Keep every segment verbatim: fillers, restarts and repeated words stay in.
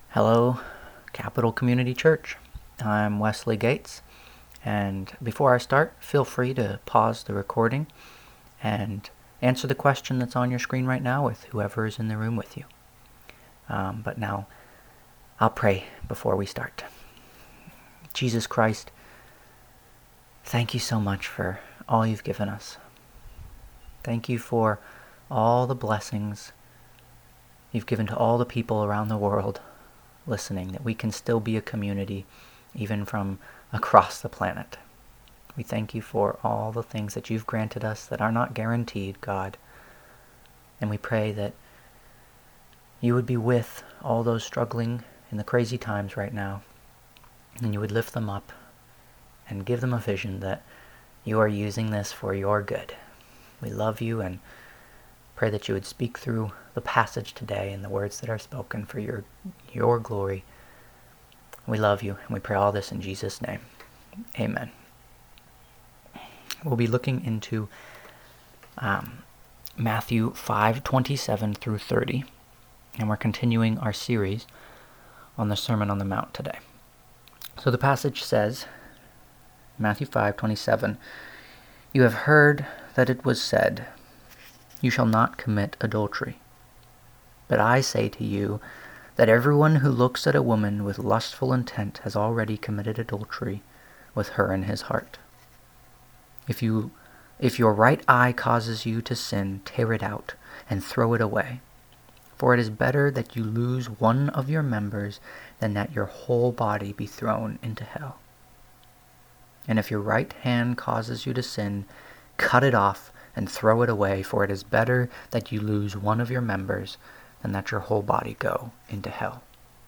Hello, Capital Community Church. I'm Wesley Gates, and before I start, feel free to pause the recording and answer the question that's on your screen right now with whoever is in the room with you. Um, but now, I'll pray before we start. Jesus Christ, thank you so much for all you've given us. Thank you for all the blessings you've given to all the people around the world listening, that we can still be a community even from across the planet. We thank you for all the things that you've granted us that are not guaranteed, God. And we pray that you would be with all those struggling in the crazy times right now, and you would lift them up and give them a vision that you are using this for your good. We love you and pray that you would speak through the passage today and the words that are spoken for your your glory. We love you, and we pray all this in Jesus' name. Amen. We'll be looking into um, Matthew five twenty-seven through thirty, and we're continuing our series on the Sermon on the Mount today. So the passage says, Matthew five twenty-seven, "You have heard that it was said, 'You shall not commit adultery.' But I say to you that everyone who looks at a woman with lustful intent has already committed adultery with her in his heart. If you, if your right eye causes you to sin, tear it out and throw it away. For it is better that you lose one of your members than that your whole body be thrown into hell. And if your right hand causes you to sin, cut it off and throw it away, for it is better that you lose one of your members than that your whole body go into hell."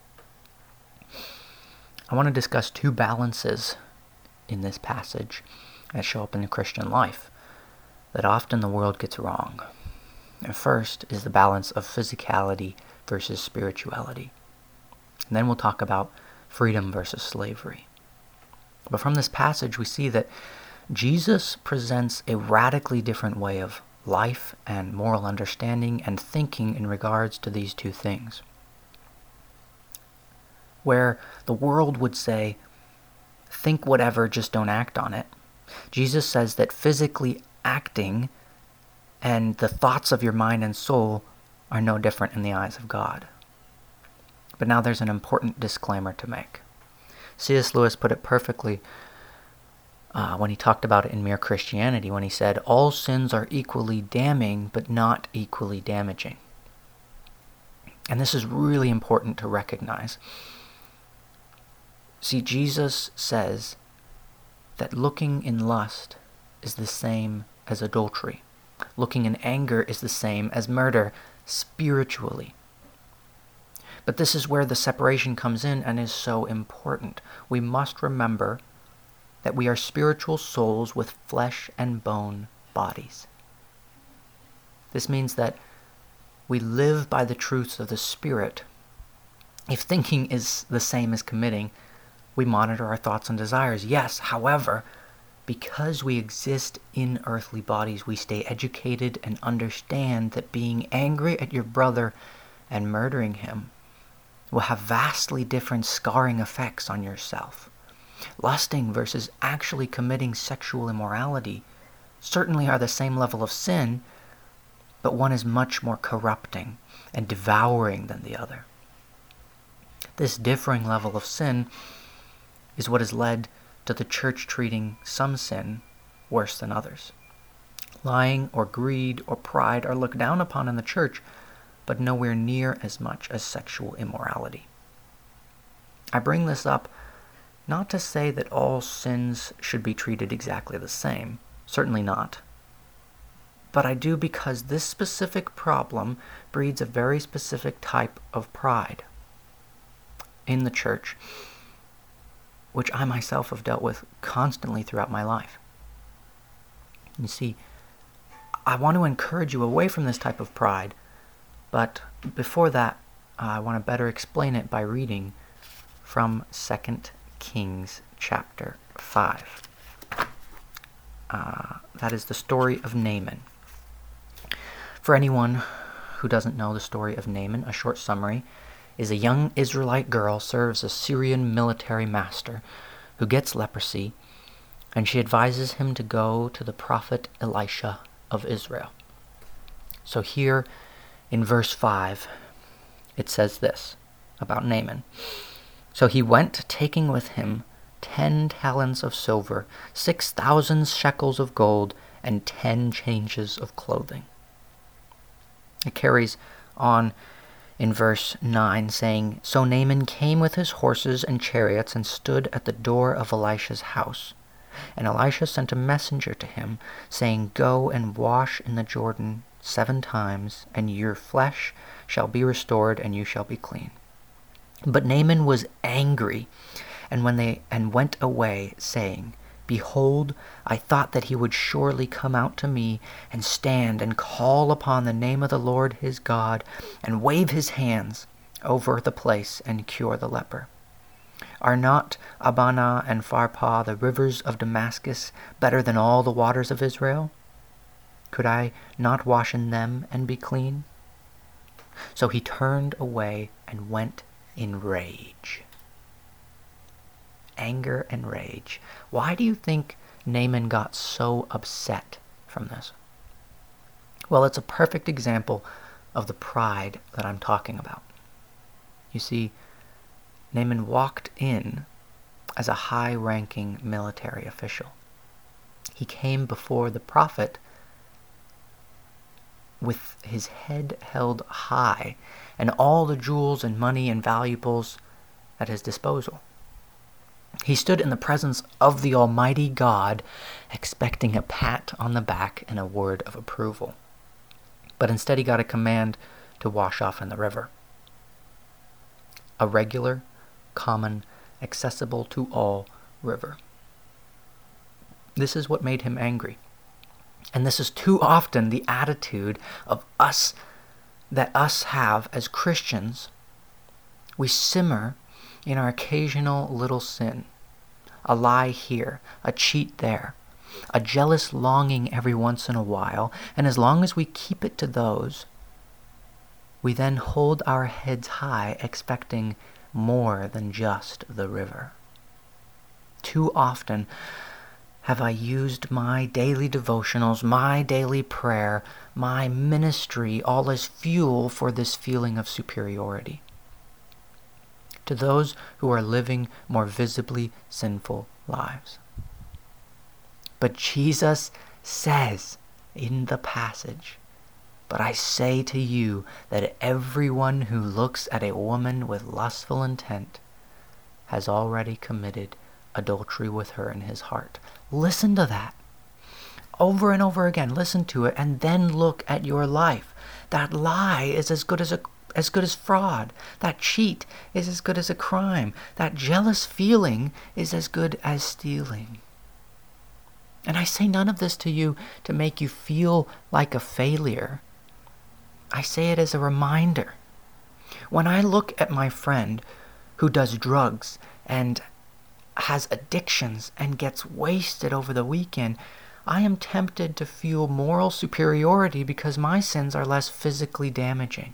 I want to discuss two balances in this passage that show up in the Christian life that often the world gets wrong. And first is the balance of physicality versus spirituality. And then we'll talk about freedom versus slavery. But from this passage we see that Jesus presents a radically different way of life and moral understanding and thinking in regards to these two things. Where the world would say, think whatever, just don't act on it, Jesus says that physically acting and the thoughts of your mind and soul are no different in the eyes of God. But now there's an important disclaimer to make. C S Lewis put it perfectly Uh, when he talked about it in Mere Christianity, when he said, all sins are equally damning, but not equally damaging. And this is really important to recognize. See, Jesus says that looking in lust is the same as adultery. Looking in anger is the same as murder, spiritually. But this is where the separation comes in and is so important. We must remember that we are spiritual souls with flesh and bone bodies. This means that we live by the truths of the Spirit. If thinking is the same as committing, we monitor our thoughts and desires. Yes, however, because we exist in earthly bodies, we stay educated and understand that being angry at your brother and murdering him will have vastly different scarring effects on yourself. Lusting versus actually committing sexual immorality certainly are the same level of sin, but one is much more corrupting and devouring than the other. This differing level of sin is what has led to the church treating some sin worse than others. Lying or greed or pride are looked down upon in the church, but nowhere near as much as sexual immorality. I bring this up not to say that all sins should be treated exactly the same, certainly not. But I do because this specific problem breeds a very specific type of pride in the church, which I myself have dealt with constantly throughout my life. You see, I want to encourage you away from this type of pride, but before that, I want to better explain it by reading from Second Kings chapter five. Uh, that is the story of Naaman. For anyone who doesn't know the story of Naaman, a short summary is a young Israelite girl serves a Syrian military master who gets leprosy, and she advises him to go to the prophet Elisha of Israel. So here in verse five, it says this about Naaman. So he went, taking with him ten talents of silver, six thousand shekels of gold, and ten changes of clothing. It carries on in verse nine, saying, So Naaman came with his horses and chariots and stood at the door of Elisha's house. And Elisha sent a messenger to him, saying, Go and wash in the Jordan seven times, and your flesh shall be restored, and you shall be clean. But Naaman was angry, and when they and went away, saying, Behold, I thought that he would surely come out to me, and stand and call upon the name of the Lord his God, and wave his hands over the place and cure the leper. Are not Abana and Pharpar, the rivers of Damascus, better than all the waters of Israel? Could I not wash in them and be clean? So he turned away and went in rage. Anger and rage. Why do you think Naaman got so upset from this? Well, it's a perfect example of the pride that I'm talking about. You see, Naaman walked in as a high-ranking military official. He came before the prophet with his head held high and all the jewels and money and valuables at his disposal. He stood in the presence of the Almighty God, expecting a pat on the back and a word of approval. But instead he got a command to wash off in the river. A regular, common, accessible to all river. This is what made him angry. And this is too often the attitude of us that us have as Christians. We simmer in our occasional little sin, a lie here, a cheat there, a jealous longing every once in a while, and as long as we keep it to those, we then hold our heads high, expecting more than just the river. Too often have I used my daily devotionals, my daily prayer, my ministry, all as fuel for this feeling of superiority to those who are living more visibly sinful lives. But Jesus says in the passage, But I say to you that everyone who looks at a woman with lustful intent has already committed adultery with her in his heart. Listen to that. Over and over again, listen to it, and then look at your life. That lie is as good as a as good as fraud. That cheat is as good as a crime. That jealous feeling is as good as stealing. And I say none of this to you to make you feel like a failure. I say it as a reminder. When I look at my friend who does drugs and has addictions and gets wasted over the weekend, I am tempted to feel moral superiority because my sins are less physically damaging.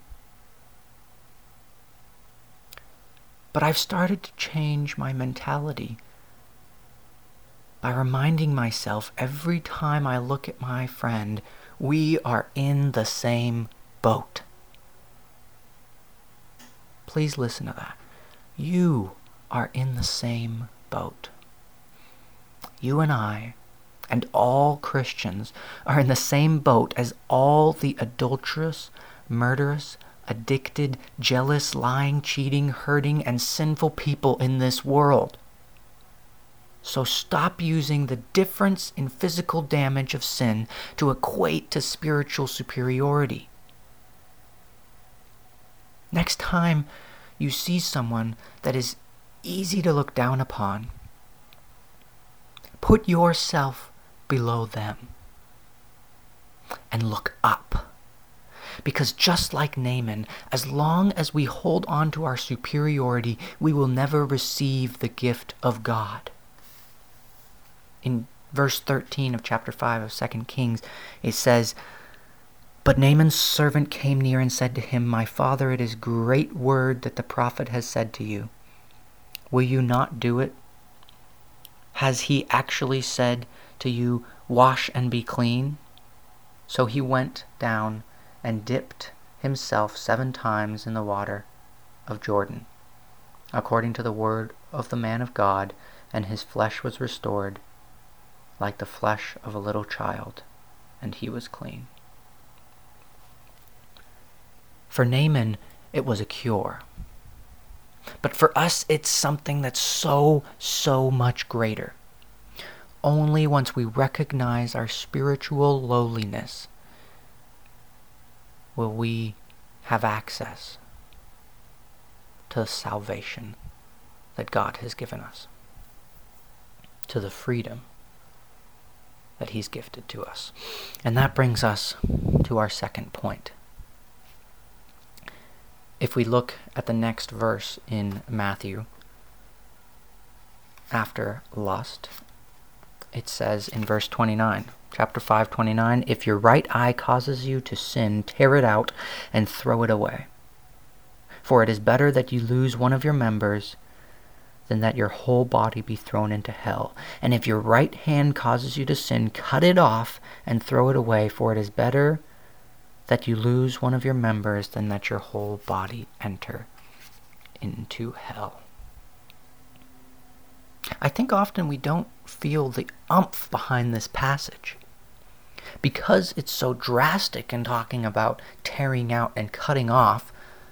But I've started to change my mentality by reminding myself every time I look at my friend, we are in the same boat. Please listen to that. You are in the same boat. You and I and all Christians are in the same boat as all the adulterous, murderous, addicted, jealous, lying, cheating, hurting, and sinful people in this world. So stop using the difference in physical damage of sin to equate to spiritual superiority. Next time you see someone that is easy to look down upon, put yourself below them and look up. Because just like Naaman, as long as we hold on to our superiority, we will never receive the gift of God. In verse thirteen of chapter five of Second Kings, it says, But Naaman's servant came near and said to him, My father, it is great word that the prophet has said to you. Will you not do it? Has he actually said to you, Wash and be clean? So he went down and dipped himself seven times in the water of Jordan, according to the word of the man of God, and his flesh was restored like the flesh of a little child, and he was clean. For Naaman, it was a cure. But for us, it's something that's so, so much greater. Only once we recognize our spiritual lowliness will we have access to salvation that God has given us, to the freedom that He's gifted to us. And that brings us to our second point. If we look at the next verse in Matthew, after lust, it says in verse twenty-nine, chapter five, twenty-nine, if your right eye causes you to sin, tear it out and throw it away. For it is better that you lose one of your members than that your whole body be thrown into hell. And if your right hand causes you to sin, cut it off and throw it away, for it is better that you lose one of your members than that your whole body enter into hell. I think often we don't feel the umph behind this passage. Because it's so drastic in talking about tearing out and cutting off,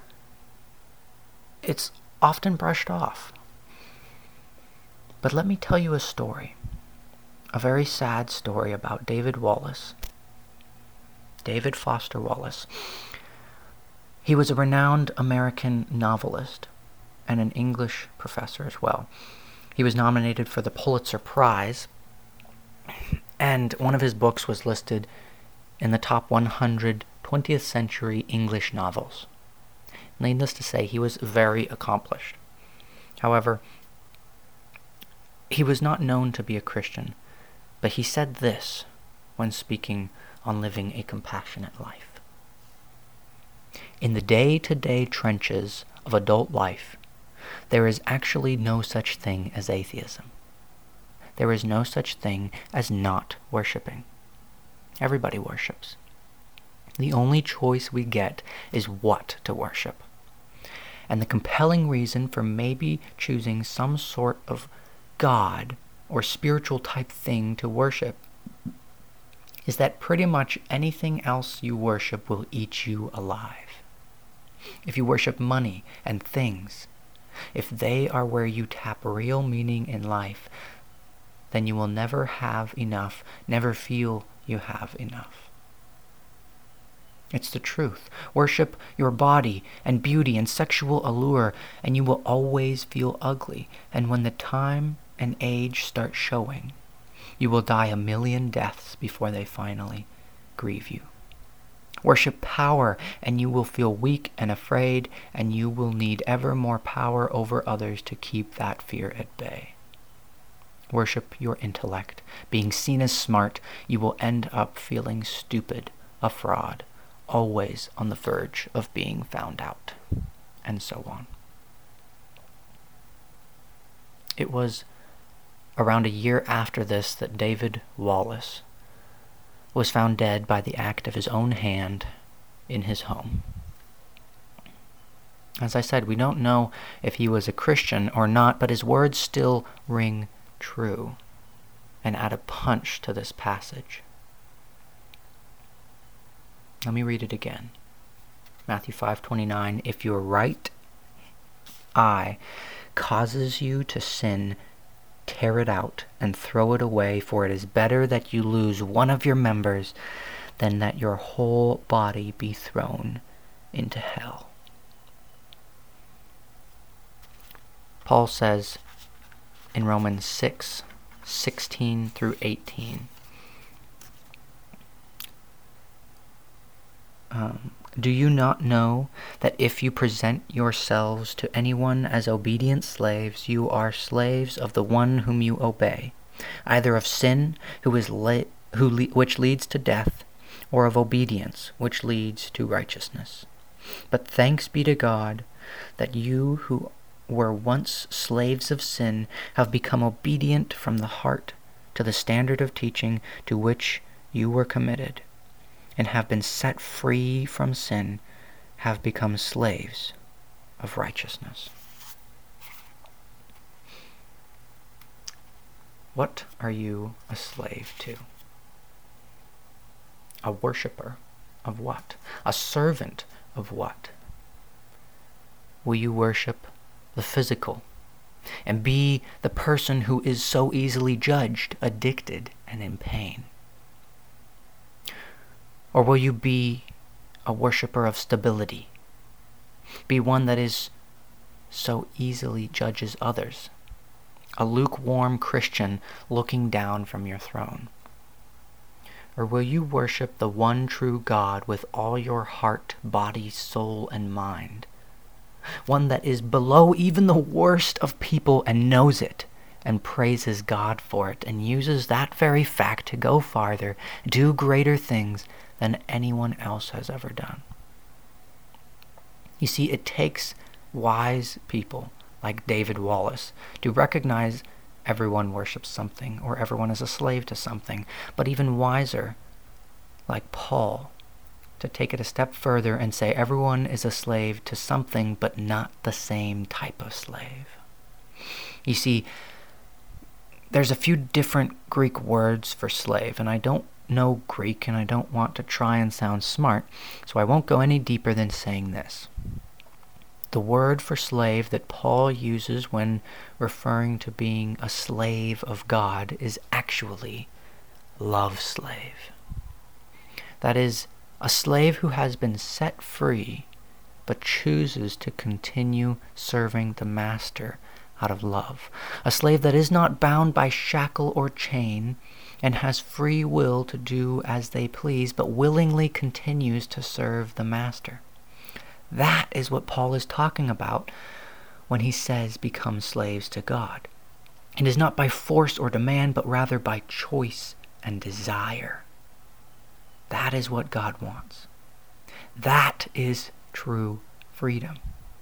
it's often brushed off. But let me tell you a story, a very sad story about David Wallace. David Foster Wallace. He was a renowned American novelist and an English professor as well. He was nominated for the Pulitzer Prize, and one of his books was listed in the top one hundred twentieth century English novels. Needless to say, he was very accomplished. However, he was not known to be a Christian, but he said this when speaking on living a compassionate life. In the day-to-day trenches of adult life, there is actually no such thing as atheism. There is no such thing as not worshiping. Everybody worships. The only choice we get is what to worship. And the compelling reason for maybe choosing some sort of God or spiritual type thing to worship is that pretty much anything else you worship will eat you alive. If you worship money and things, if they are where you tap real meaning in life, then you will never have enough, never feel you have enough. It's the truth. Worship your body and beauty and sexual allure, and you will always feel ugly. And when the time and age start showing, you will die a million deaths before they finally grieve you. Worship power, and you will feel weak and afraid, and you will need ever more power over others to keep that fear at bay. Worship your intellect. Being seen as smart, you will end up feeling stupid, a fraud, always on the verge of being found out, and so on. It was around a year after this that David Wallace was found dead by the act of his own hand in his home. As I said, we don't know if he was a Christian or not, but his words still ring true and add a punch to this passage. Let me read it again. Matthew five twenty-nine, if your right eye causes you to sin, tear it out and throw it away, for it is better that you lose one of your members than that your whole body be thrown into hell. Paul says in Romans six sixteen through eighteen, um, do you not know that if you present yourselves to anyone as obedient slaves, you are slaves of the one whom you obey, either of sin, who is le- who le- which leads to death, or of obedience, which leads to righteousness. But thanks be to God that you who were once slaves of sin have become obedient from the heart to the standard of teaching to which you were committed, and have been set free from sin, have become slaves of righteousness. What are you a slave to? A worshiper of what? A servant of what? Will you worship the physical and be the person who is so easily judged, addicted, and in pain? Or will you be a worshiper of stability? Be one that is so easily judges others, a lukewarm Christian looking down from your throne? Or will you worship the one true God with all your heart, body, soul, and mind? One that is below even the worst of people and knows it and praises God for it and uses that very fact to go farther, do greater things than anyone else has ever done. You see, it takes wise people like David Wallace to recognize everyone worships something or everyone is a slave to something, but even wiser like Paul to take it a step further and say everyone is a slave to something, but not the same type of slave. You see, there's a few different Greek words for slave, and I don't know Greek, and I don't want to try and sound smart, so I won't go any deeper than saying this. The word for slave that Paul uses when referring to being a slave of God is actually love slave. That is, a slave who has been set free but chooses to continue serving the master out of love. A slave that is not bound by shackle or chain and has free will to do as they please, but willingly continues to serve the master. That is what Paul is talking about when he says become slaves to God. It is not by force or demand, but rather by choice and desire. That is what God wants. That is true freedom.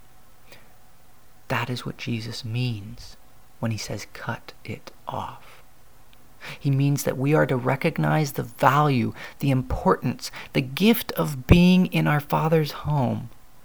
That is what Jesus means when he says cut it off. He means that we are to recognize the value, the importance, the gift of being in our Father's home.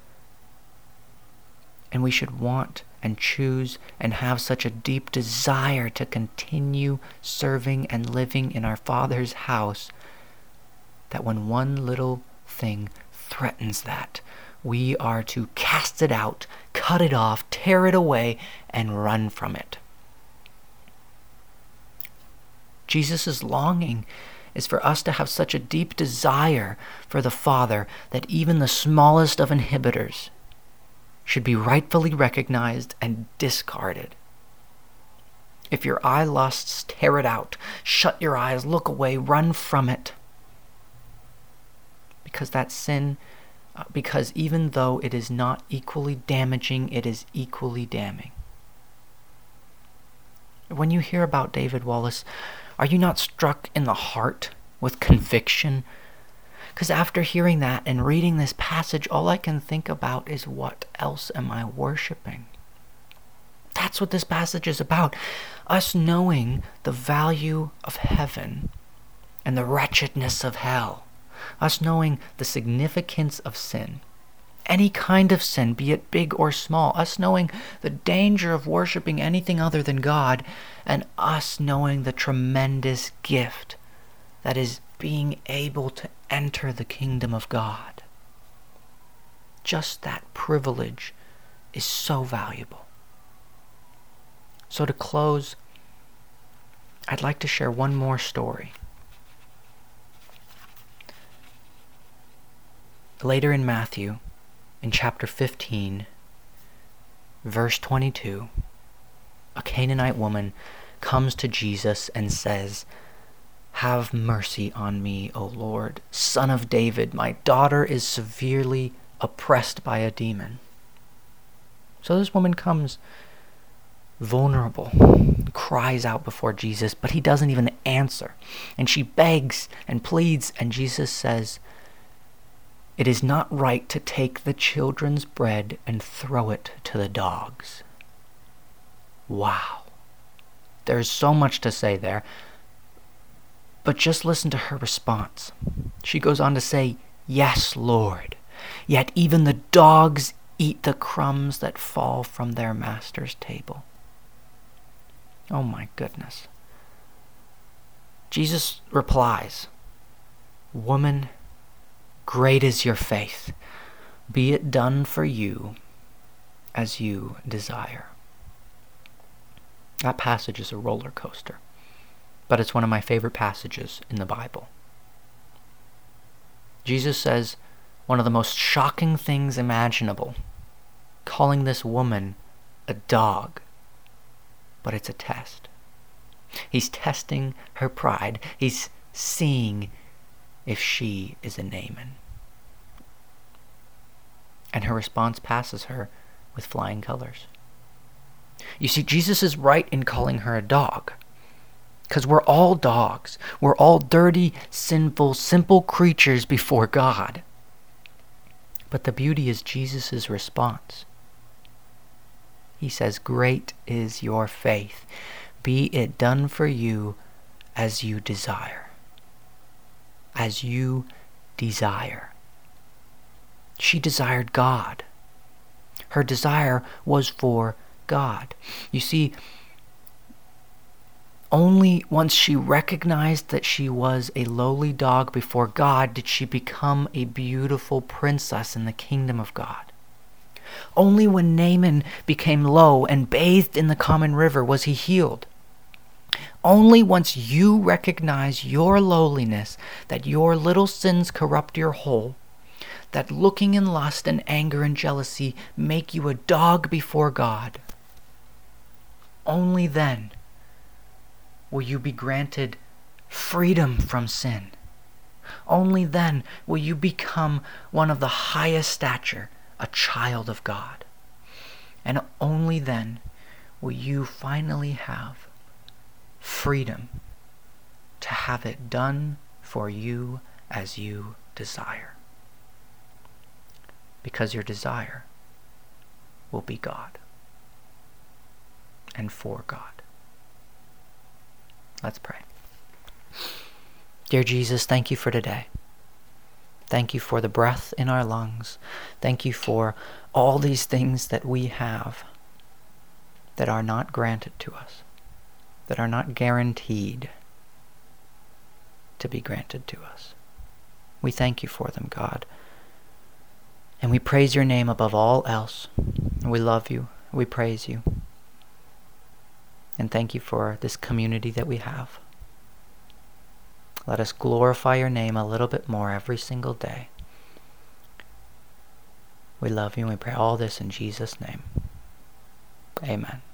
And we should want and choose and have such a deep desire to continue serving and living in our Father's house that when one little thing threatens that, we are to cast it out, cut it off, tear it away, and run from it. Jesus' longing is for us to have such a deep desire for the Father that even the smallest of inhibitors should be rightfully recognized and discarded. If your eye lusts, tear it out. Shut your eyes, look away, run from it. Because that sin, uh, because even though it is not equally damaging, it is equally damning. When you hear about David Wallace, are you not struck in the heart with conviction? Because after hearing that and reading this passage, all I can think about is what else am I worshiping? That's what this passage is about. Us knowing the value of heaven and the wretchedness of hell. Us knowing the significance of sin. Any kind of sin, be it big or small. Us knowing the danger of worshiping anything other than God. And us knowing the tremendous gift that is being able to enter the kingdom of God. Just that privilege is so valuable. So to close, I'd like to share one more story. Later in Matthew, in chapter fifteen, verse twenty-two, a Canaanite woman comes to Jesus and says, "Have mercy on me, O Lord, Son of David. My daughter is severely oppressed by a demon." So this woman comes vulnerable, cries out before Jesus, but he doesn't even answer. And she begs and pleads, and Jesus says, "It is not right to take the children's bread and throw it to the dogs." Wow. There's so much to say there. But just listen to her response. She goes on to say, "Yes, Lord, yet even the dogs eat the crumbs that fall from their master's table." Oh my goodness. Jesus replies, "Woman, great is your faith. Be it done for you as you desire." That passage is a roller coaster, but it's one of my favorite passages in the Bible. Jesus says one of the most shocking things imaginable, calling this woman a dog, but it's a test. He's testing her pride. He's seeing if she is a Naaman. And her response passes her with flying colors. You see, Jesus is right in calling her a dog, because we're all dogs. We're all dirty, sinful, simple creatures before God. But the beauty is Jesus' response. He says, "Great is your faith. Be it done for you as you desire." As you desire. She desired God. Her desire was for God. You see, only once she recognized that she was a lowly dog before God did she become a beautiful princess in the kingdom of God. Only when Naaman became low and bathed in the common river was he healed. Only once you recognize your lowliness, that your little sins corrupt your whole, that looking in lust and anger and jealousy make you a dog before God, only then will you be granted freedom from sin. Only then will you become one of the highest stature, a child of God. And only then will you finally have freedom to have it done for you as you desire. Because your desire will be God and for God. Let's pray. Dear Jesus, thank you for today. Thank you for the breath in our lungs. Thank you for all these things that we have that are not granted to us, that are not guaranteed to be granted to us. We thank you for them, God. And we praise your name above all else. We love you. We praise you. And thank you for this community that we have. Let us glorify your name a little bit more every single day. We love you and we pray all this in Jesus' name. Amen.